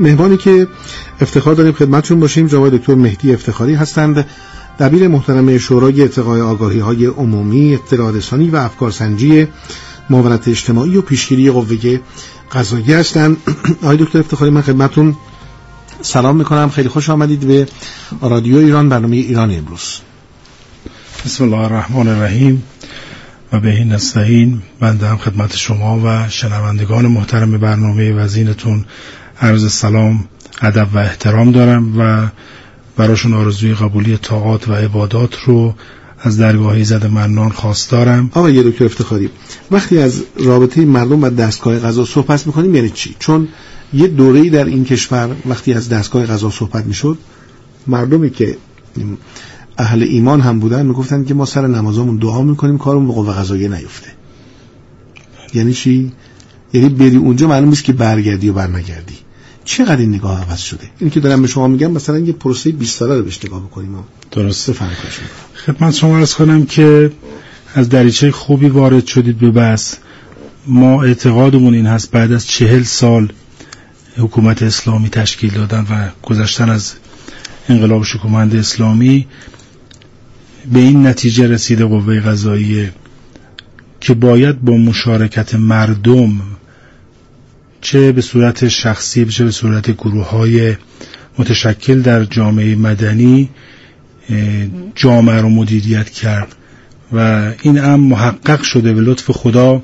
مهمانی که افتخار داریم خدمتشون باشیم جناب دکتر مهدی افتخاری هستند، دبیر محترم شورای ارتقای آگاهی‌های عمومی، اطلاع رسانی و افکارسنجی معاونت اجتماعی و پیشگیری قوه قضاییه هستند. آقای دکتر افتخاری، من خدمتتون سلام میکنم. خیلی خوش آمدید به رادیو ایران، برنامه ایران امروز. بسم الله الرحمن الرحیم و بهی نستعین. بنده هم خدمت شما و شنوندگان محترم برنامه وزینتون عرض سلام، ادب و احترام دارم و براشون آرزوی قبولی طاعات و عبادات رو از درگاه ایزد منان خواستارم. آقای دکتر افتخاری، وقتی از رابطه مردم و دستگاه قضا صحبت میکنیم یعنی چی؟ چون یه دوره‌ای در این کشور وقتی از دستگاه قضا صحبت میشد، مردمی که اهل ایمان هم بودن میگفتن که ما سر نمازامون دعا میکنیم کارمون به قوه قضاییه نیفته. یعنی چی؟ یعنی بری اونجا معلوم نیست که برگردی و برنگردی. چقدر این نگاه عوض شده؟ این که دارم به شما میگم مثلا یه پروسه 20 ساله رو بهش نگاه بکنیم. درسته. فهم کنید. خدمت شما عرض کنم که از دریچه خوبی وارد شدید به بحث. ما اعتقادمون این هست بعد از 40 سال حکومت اسلامی تشکیل دادن و گذشتن از انقلاب شکوهمند اسلامی به این نتیجه رسیده قوه قضاییه که باید با مشارکت مردم، چه به صورت شخصی چه به صورت گروه‌های متشکل در جامعه مدنی، جامعه رو مدیریت کرد و این امر محقق شده به لطف خدا.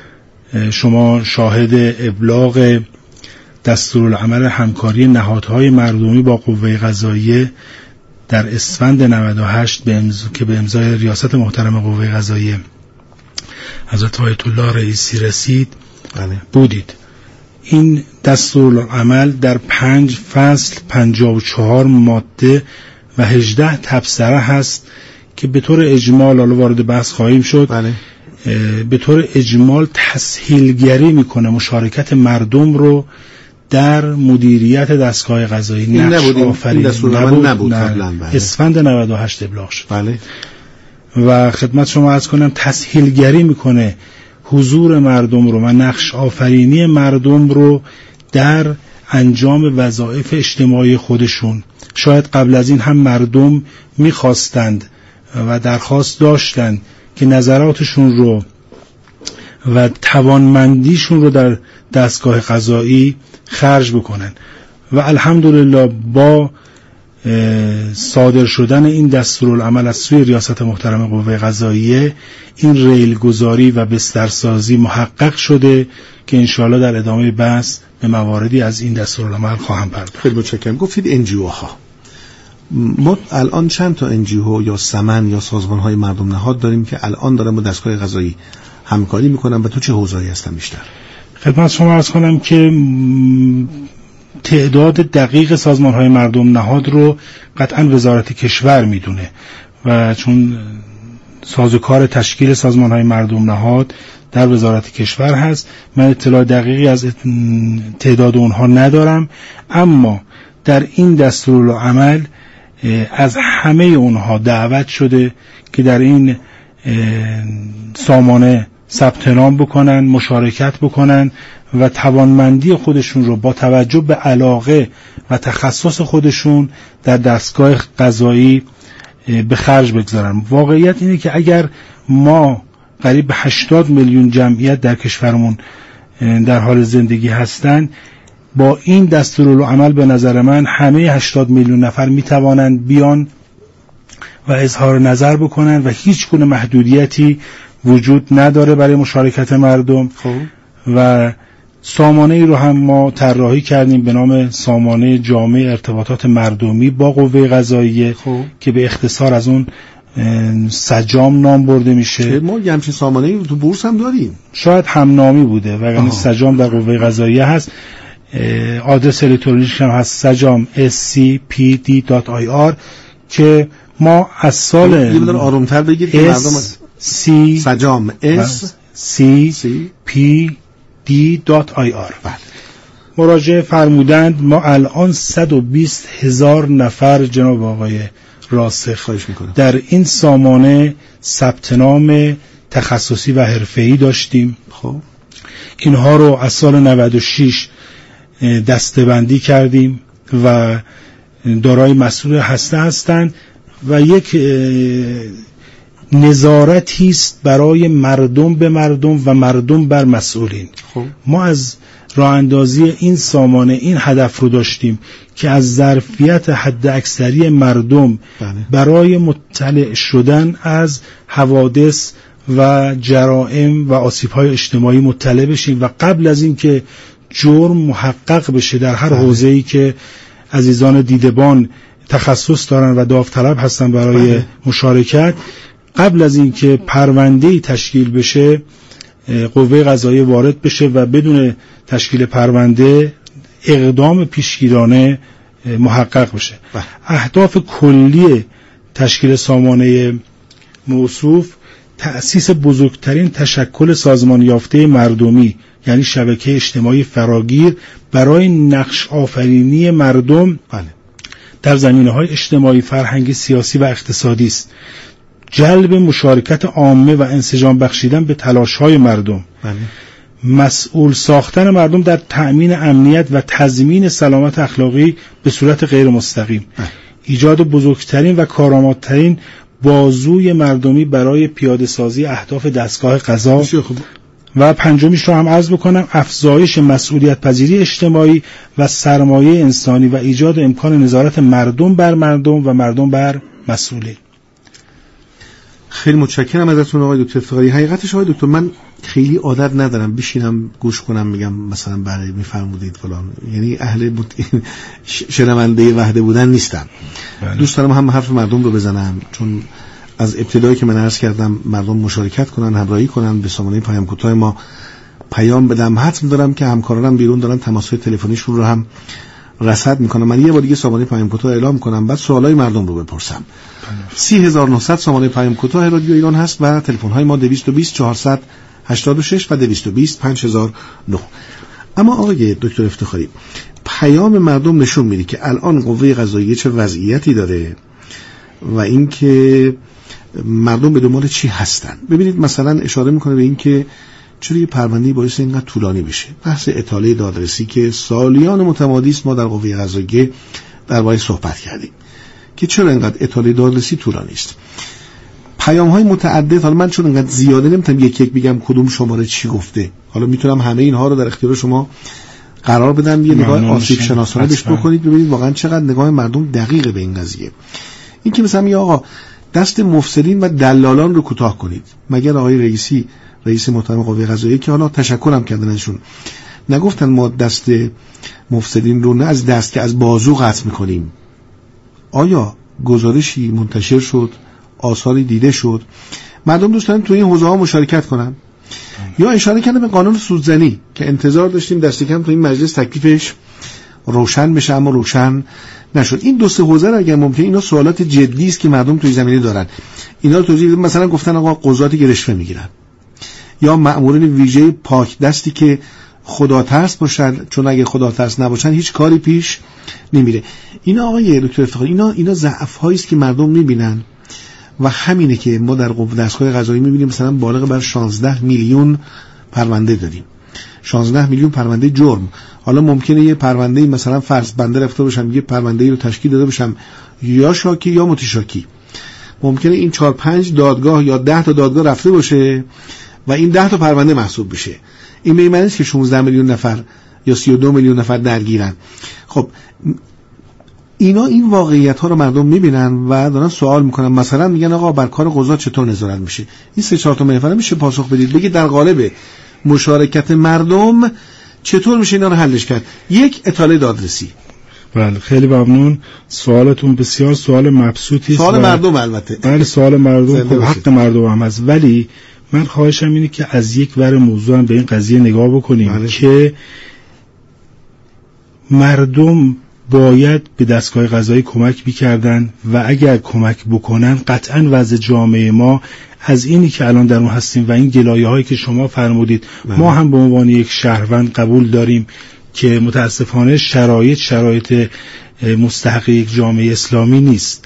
شما شاهد ابلاغ دستورالعمل همکاری نهادهای مردمی با قوه قضاییه در اسفند 98 که به امضای ریاست محترم قوه قضاییه حضرت آیت الله رئیسی رسید بودید. این دستورالعمل در 5 فصل 54 ماده و 18 تبصره هست که به طور اجمال، حالا وارد بحث خواهیم شد، به طور اجمال تسهیلگری میکنه مشارکت مردم رو در مدیریت دستگاه قضایی. نقش آفرین نبود اسفند 98 ابلاغ شد. بله. و خدمت شما عرض کنم تسهیلگری میکنه حضور مردم رو و نقش آفرینی مردم رو در انجام وظایف اجتماعی خودشون. شاید قبل از این هم مردم میخواستند و درخواست داشتند که نظراتشون رو و توانمندیشون رو در دستگاه قضایی خرج بکنن و الحمدلله با صادر شدن این دستورالعمل از سوی ریاست محترم قوه قضاییه این ریلگذاری و بسترسازی محقق شده که انشاءالله در ادامه بحث به مواردی از این دستورالعمل خواهم پرداخت. خیلی متشکرم. گفتید NGO ها. ما الان چند تا NGO یا سمن یا سازمان های مردم نهاد داریم که الان دارن با دستگاه قضایی همکاری میکنن و تو چه حوزه‌ای هستن بیشتر؟ خدمت شما عرض کنم که تعداد دقیق سازمان های مردم نهاد رو قطعا وزارت کشور میدونه و چون سازوکار تشکیل سازمان های مردم نهاد در وزارت کشور هست، من اطلاع دقیقی از تعداد اونها ندارم، اما در این دستورالعمل از همه اونها دعوت شده که در این سامانه ثبت نام بکنن، مشارکت بکنن و توانمندی خودشون رو با توجه به علاقه و تخصص خودشون در دستگاه قضایی به خرج بگذارن. واقعیت اینه که اگر ما قریب به 80 میلیون جمعیت در کشورمون در حال زندگی هستن، با این دستورالعمل به نظر من همه 80 میلیون نفر میتوانند بیان و اظهار نظر بکنن و هیچ گونه محدودیتی وجود نداره برای مشارکت مردم. و سامانه ای رو هم ما طراحی کردیم به نام سامانه جامع ارتباطات مردمی با قوه قضاییه که به اختصار از اون سجام نام برده میشه. ما یه همچین سامانه ای تو بورس هم داریم، شاید هم نامی بوده وگرنه سجام در قوه قضاییه هست. آدرس الکترونیکش هم هست سجام scpd.ir که ما از سال یه مقدار آرومتر بگید که مردم سجام scpd.ir مراجعه فرمودند. ما الان 120,000 نفر جناب آقای راسخ در این سامانه ثبت نام تخصصی و حرفه‌ای داشتیم. اینها رو از سال 96 دسته‌بندی کردیم و دارای مسئول هسته هستند و یک نظارتی است برای مردم به مردم و مردم بر مسئولین. ما از راه اندازی این سامانه این هدف رو داشتیم که از ظرفیت حد اکثری مردم برای مطلع شدن از حوادث و جرائم و آسیب‌های اجتماعی مطلع بشیم و قبل از این که جرم محقق بشه در هر حوزه‌ای که عزیزان دیدبان تخصص دارن و داوطلب هستن برای مشارکت، قبل از این که پرونده‌ای تشکیل بشه قوه قضاییه وارد بشه و بدون تشکیل پرونده اقدام پیشگیرانه محقق بشه. اهداف کلی تشکیل سامانه موصوف تأسیس بزرگترین تشکل سازمان یافته مردمی، یعنی شبکه اجتماعی فراگیر برای نقش آفرینی مردم در زمینه‌های اجتماعی، فرهنگی، سیاسی و اقتصادی است. جلب مشارکت عامه و انسجام بخشیدن به تلاش‌های مردم. مسئول ساختن مردم در تأمین امنیت و تضمین سلامت اخلاقی به صورت غیر مستقیم. ایجاد بزرگترین و کارآمدترین بازوی مردمی برای پیاده سازی اهداف دستگاه قضا. و پنجمیش رو هم عرض بکنم، افزایش مسئولیت پذیری اجتماعی و سرمایه انسانی و ایجاد امکان نظارت مردم بر مردم و مردم بر مسئولین. خیلی متشکرم ازتون آقای دکتر افتخاری. حقیقتش آقای دکتر من خیلی عادت ندارم بشینم گوش کنم میگم مثلا برای میفرمودید فلان، یعنی اهل شنونده وحده بودن نیستم. دوست دارم هم حرف مردم رو بزنم، چون از ابتدایی که من عرض کردم مردم مشارکت کنن، همراهی کنن، به سامانه پیام کوتاه ما پیام بدم. حتم دارم که همکارانم بیرون دارن تماس‌های تلفنیشون رو هم رصد میکنم. من یه بار دیگه سامانه پیام کوتاه اعلام کنم، بعد سوالای مردم رو بپرسم. 30900 سامانه پیام کوتاه رادیو ایران هست و تلفن های ما 220 486 و 220 5009. اما آقای دکتر افتخاری، پیام مردم نشون میده که الان قوه قضاییه چه وضعیتی داره و اینکه مردم به دنبال چی هستن. ببینید مثلا اشاره میکنه به اینکه چرا یه پرونده باعث اینقدر طولانی بشه. بحث اطاله دادرسی که سالیان متمادی است ما در قوه قضاییه درباره‌اش صحبت کردیم که چرا اینقدر اطاله دادرسی طولانی است. پیام‌های متعدد، حالا من چون اینقدر زیاده نمیتونم یک یک بگم کدوم شماره چی گفته، حالا میتونم همه اینها رو در اختیار شما قرار بدم، یه نگاه آسیب شناسانه بهش بکنید ببینید واقعا چقدر نگاه مردم دقیقه به این قضیه. این که مثلا یا آقا دست مفسدین و دلالان رو کوتاه کنید، مگر آقای رئیس محترم قوه قضاییه که حالا تشکرم کردن ازشون نگفتن ما دست مفسدین رو نه از دست که از بازو قطع میکنیم؟ آیا گزارشی منتشر شد، آثاری دیده شد، مردم دوست دارن تو این حوزه ها مشارکت کنن؟ یا اشاره کردن به قانون سودزنی که انتظار داشتیم دست کم تو این مجلس تکلیفش روشن بشه اما روشن نشد. این دو سه حوزه رو اگر ممکنه، اینا سوالات جدی است که مردم توی زمینه دارن، اینا رو توضیح بدیم. مثلا گفتن آقا قضاتی که رشوه میگیرن یا مأمورین ویژه پاک دستی که خدا ترس باشن، چون اگه خدا ترس نباشن هیچ کاری پیش نمیره. اینا آقای دکتر افتخاری اینا ضعف‌هایی است که مردم میبینن و همینه که ما در دستگاه قضایی میبینیم مثلا بالغ بر 16 میلیون پرونده داریم، 16 میلیون پرونده جرم. حالا ممکنه یه پرونده مثلا فرض بنده رفته باشم یه پرونده رو تشکیل داده باشم یا شاکی یا متشاکی، ممکنه این 4-5 دادگاه یا 10 تا دادگاه رفته باشه و این 10 تا پرونده محسوب بشه. این به معنی است که 16 میلیون نفر یا 32 میلیون نفر درگیرن. خب اینا این واقعیت ها رو مردم میبینن و دارن سوال میکنن، مثلا میگن آقا بر کار قضات چطور نظارت میشه؟ این 3-4 تا محور میشه پاسخ بدید، بگید در قالب مشارکت مردم چطور میشه اینا رو حلش کرد؟ یک، اطاله دادرسی. بله خیلی ممنون، سوالتون بسیار سوال مبسوطی است. سوال مردم البته. بله سوال مردم، خب حق مردم هم هست، ولی من خواهشم اینه که از یک ور موضوع هم به این قضیه نگاه بکنیم که مردم باید به دستگاه قضایی کمک می‌کردن و اگر کمک بکنن قطعاً وضع جامعه ما از اینی که الان در اون هستیم و این گلایه‌هایی که شما فرمودید ما هم به عنوان یک شهروند قبول داریم که متاسفانه شرایط مستحق یک جامعه اسلامی نیست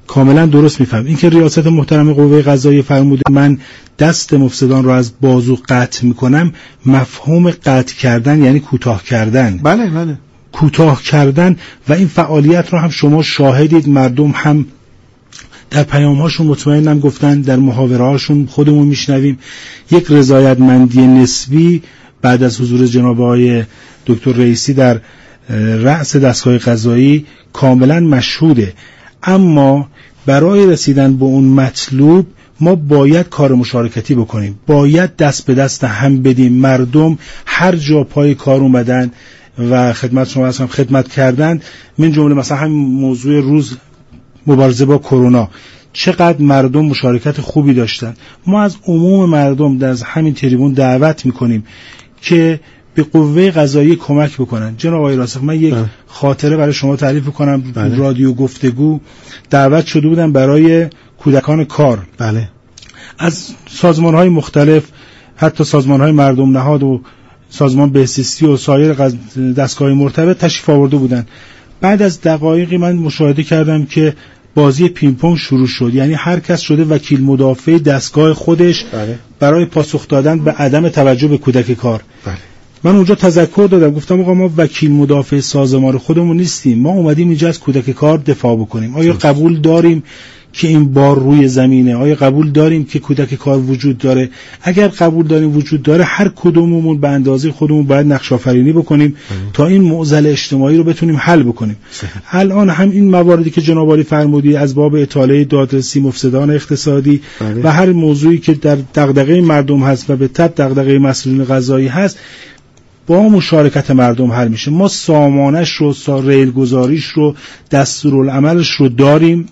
کاملا درست میفهم. این که ریاست محترم قوه قضاییه فرموده من دست مفسدان را از بازو قطع میکنم، مفهوم قطع کردن یعنی کوتاه کردن. بله بله، کوتاه کردن و این فعالیت رو هم شما شاهدید، مردم هم در پیام‌هاشون مطمئنم گفتن، در محاوره‌هاشون خودمون میشنویم. یک رضایتمندی نسبی بعد از حضور جناب آقای دکتر رئیسی در رأس دستگاه قضایی کاملا مشهوده. اما برای رسیدن به اون مطلوب ما باید کار مشارکتی بکنیم، باید دست به دست هم بدیم. مردم هر جا پای کار اومدن و خدمت شما هستم خدمت کردن، من جمله مثلا همین موضوع روز مبارزه با کرونا، چقدر مردم مشارکت خوبی داشتن. ما از عموم مردم در همین تریبون دعوت میکنیم که به قوه قضاییه کمک بکنن. جناب آقای راسخ، من یک خاطره برای شما تعریف کنم. رادیو گفتگو دعوت شده بودن برای کودکان کار. بله. از سازمان‌های مختلف، حتی سازمان‌های مردم نهاد و سازمان بهزیستی و سایر دستگاه مرتبط تشریف آورده بودن. بعد از دقایقی من مشاهده کردم که بازی پینگ پونگ شروع شد، یعنی هر کس شده وکیل مدافع دستگاه خودش. بله. برای پاسخ دادن به عدم توجه به کودک کار. بله. من اونجا تذکر دادم، گفتم آقا ما وکیل مدافع سازمان خودمون نیستیم، ما اومدیم اینجا از کودک کار دفاع بکنیم. آیا قبول داریم که این بار روی زمینه؟ آیا قبول داریم که کودک کار وجود داره؟ اگر قبول داریم وجود داره، هر کدوممون به اندازه خودمون باید نقش آفرینی بکنیم تا این معضل اجتماعی رو بتونیم حل بکنیم. الان هم این مواردی که جناب عالی فرمودی از باب اطاله دادرسی مفسدان اقتصادی و هر موضوعی که در دغدغه مردم هست و به تبع دغدغه مسئولین قضایی هست، با مشارکت مردم حل میشه. ما سامانش رو، ریل گذاریش رو، دستورالعملش رو داریم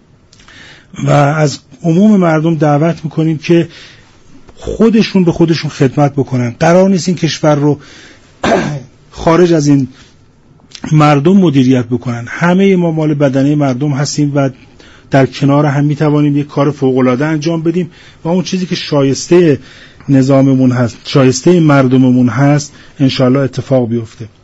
و از عموم مردم دعوت میکنیم که خودشون به خودشون خدمت بکنن. قرار نیست این کشور رو خارج از این مردم مدیریت بکنن. همه ما مال بدنه مردم هستیم و در کنار هم میتوانیم یک کار فوق‌العاده انجام بدیم و اون چیزی که شایسته نظاممون هست، شایسته مردممون هست، انشاءالله اتفاق بیفته.